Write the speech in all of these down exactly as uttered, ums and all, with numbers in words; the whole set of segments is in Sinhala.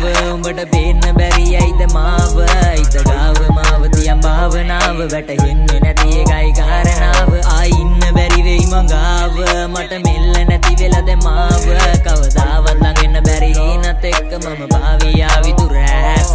උඹට පේන්න බැරි ඇයිද මාව හිත ගාව මාව තියන් භාවනාව වැටහෙන්නේ නැති එකයි කාරණාව ආයි ඉන්න බැරි වෙයි මංගාව මට මෙල්ල නැති වෙලද මාව කවදාවත් ළඟෙන්න බැරි හිනත් එක්ක මම පාවී ආවි දුර ඈත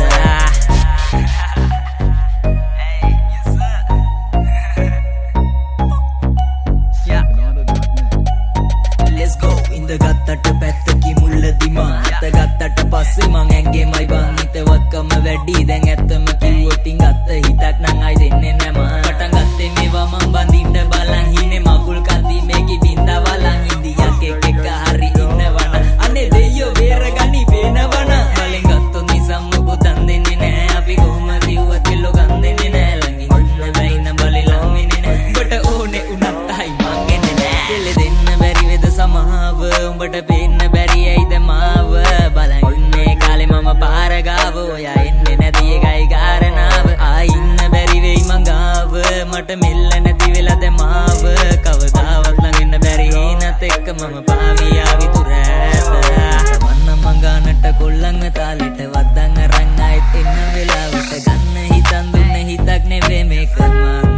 ගත්තට පැත්තකි මුල්ලදි මා අත ගත්තට පස්සේ මං ඇඟේමයි බං හිතවත්කම වැඩි දැන් ඇත්තම කිව්වොත් ඉන් ගත්ත හිතක් නං අයි දෙන්නේ නෑ මා පටන් ගත්තේ මේවා මං බඳින්න බලන් හිනේ මගුල් කන්දි මේකි බින්දා වලන් ඉන්දියක් එක් එක හරි ඉන්නවන අනේ දෙයියෝ බේරගනි පේනවන බලෙන් ගත්තොත් නිසම් මොකුතන් දෙන්නේ නෑ අපි කොහොමද ඉව්වත් කෙල්ලෝ ගන් දෙන්නේ නෑ ළඟින් ඉන්න බැයි නම් බලේ ලං වෙන්නේ නෑ උඹට ඕනේ උනත් අයි මං එන්නේ නෑ කෙල්ල දෙන්න බැරි වේද සමාව උඹට පේන්න බැරි ඇයිද මාව බලන් ඉන්නේ කාලේ මම පාර ගාව ඔයා එන්නේ නැති එකයි කාරණාව ආයි ඉන්න බැරි වෙයි මං ගාව මට මෙල්ල නැති වෙලද මාව කවදාවත් ළඟින්න බැරි හිනත් එක්ක මම පාවී ආවි දුර ඈත වන්න මං ගානට කොල්ලන් තාලෙට වද්දන් අරන් ආයෙත් එන්න වෙලාවට ගන්න හිතන් දුන්න හිතක් නෙවෙයි මේක මං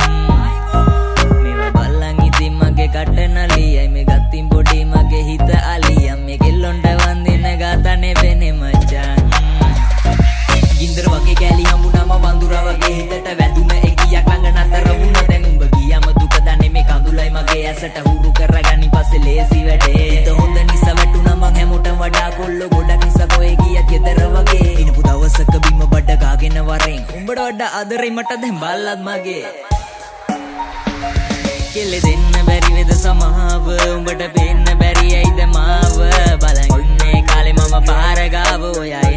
මේවා බලන් ඉතින් මගේ කට නලියයි මේ ගත්තින් පොඩි මගේ හිත අලියම් මේ කෙල්ලොන්ට වන්දින ගාතනේ වෙන්නේ මචං ගින්දර වගේ කැලි හම්බුනම වඳුරා වගේ හිතට වැදුන එකියක් ළඟ නතර වුණ දැන් උඹ ගියම දුක දන්නේ මේ කඳුලයි මගේ ඇසට හුරු කරගනි පස්සේ ලේසි වැඩේ හිත හොඳ නිසා වැටුණා මං හැමෝටම වඩා කොල්ල ගොඩක් නිසා කොහෙ ගියත් ගෙදර වගේ ඉනපු දවසක බිම බඩ ගාගෙන වරෙන් උඹට වඩා ආදරේ මට දැන් බල්ලත් මගේ කෙල්ල දෙන්න බැරි වේද සමාව උඹට පේන්න බැරි ඇයිද මාව බලන් ඉන්නේ කාලේ මම පාර ගාව ඔයා